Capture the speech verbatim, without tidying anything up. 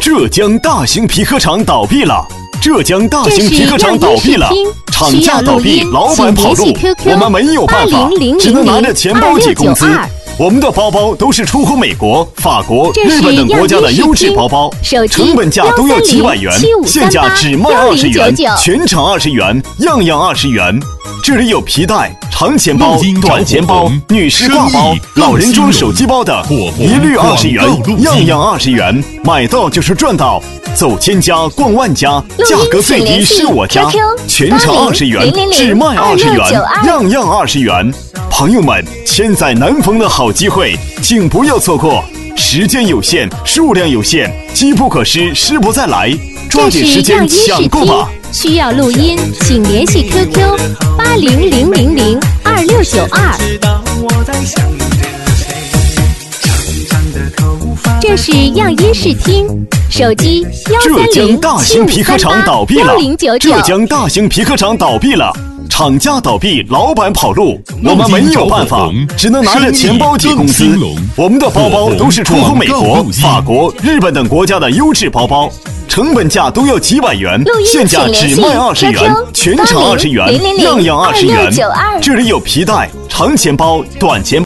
浙江大型皮革厂倒闭了！浙江大型皮革厂倒闭了，厂家倒闭，老板跑路，我们没有办法，只能拿着钱包寄工资。我们的包包都是出口美国、法国、日本等国家的优质包包，成本价都要几百元，现价只卖二十元，全场二十元，样样二十元。这里有皮带、长钱包、短钱包、女士挂包、老人装手机包的，一律二十元，样样二十元，买到就是赚到。走千家逛万家，价格最低是我家，全场二十元，只卖二十元，样样二十元。朋友们，千载难逢的好机会，请不要错过。时间有限，数量有限，机不可失，失不再来，抓紧时间抢购吧。 需要录音，请联系 Q Q 八零零零零二六九二。这是样音视听，手机浙江大型皮革厂倒闭了，浙江大型皮革厂倒闭了，厂家倒闭，老板跑路，我们没有办法，只能拿着钱包寄工资。我们的包包都是出口美国、法国、日本等国家的优质包包，成本价都要几百元，现价只卖二十元，全场二十元，样样二十元。这里有皮带、长钱包、短钱包。